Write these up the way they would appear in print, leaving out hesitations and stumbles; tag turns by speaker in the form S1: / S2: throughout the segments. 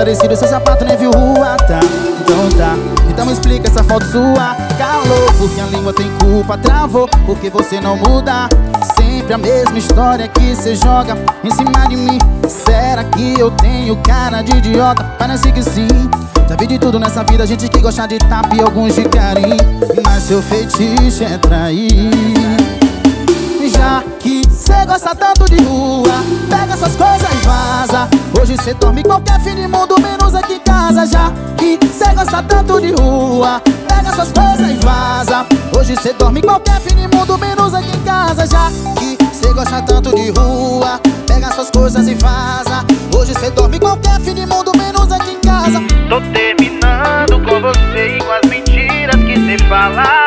S1: parecido, seu sapato nem viu rua, tá? Então tá, então me explica essa foto sua. Calou, porque a língua tem culpa. Travou, porque você não muda. Sempre a mesma história que cê joga em cima de mim. Será que eu tenho cara de idiota? Parece que sim. Já vi de tudo nessa vida, gente que gosta de tapa e alguns de carinho. Mas seu feitiço é trair. Já que cê gosta tanto de rua, pega suas coisas e vaza. Hoje cê dorme em qualquer fim de mundo, menos aqui em casa. Já que cê gosta tanto de rua, pega suas coisas e vaza. Hoje cê dorme em qualquer fim de mundo, menos aqui em casa. Já que cê gosta tanto de rua, pega suas coisas e vaza. Hoje cê dorme em qualquer fim de mundo, menos aqui em casa.
S2: Tô terminando com você e com as mentiras que cê fala.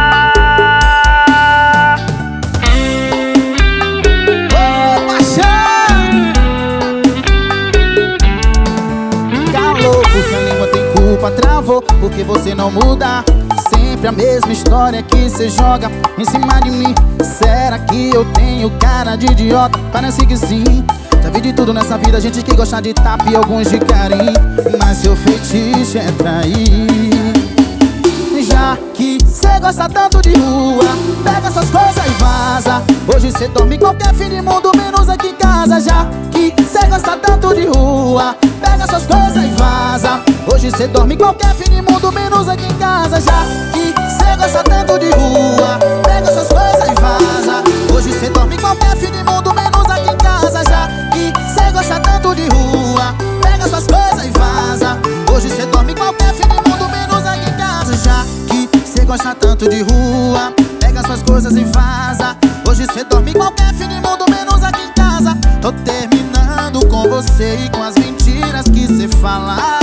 S1: Porque a língua tem culpa, travou, porque você não muda. Sempre a mesma história que cê joga em cima de mim. Será que eu tenho cara de idiota? Parece que sim. Já vi de tudo nessa vida, gente que gosta de tapa e alguns de carinho. Mas seu feitiço é trair. Já que cê gosta tanto de rua, pega suas coisas e vaza. Hoje cê dorme em qualquer fim de mundo, menos aqui em casa. Já que cê gosta tanto de rua, pega suas coisas e vaza. Hoje cê dorme em qualquer fim de mundo, menos aqui em casa. Já que cê gosta tanto de rua, pega suas coisas e vaza. Hoje cê dorme em qualquer fim de mundo, menos aqui em casa. Já que cê gosta tanto de rua, pega suas coisas e vaza. Hoje cê dorme em qualquer fim de mundo, menos aqui em casa. Já que cê gosta tanto de rua, pega suas coisas e vaza. Hoje cê dorme em qualquer fim de mundo, menos aqui em casa. Tô terminando com você e com as mentiras que cê fala.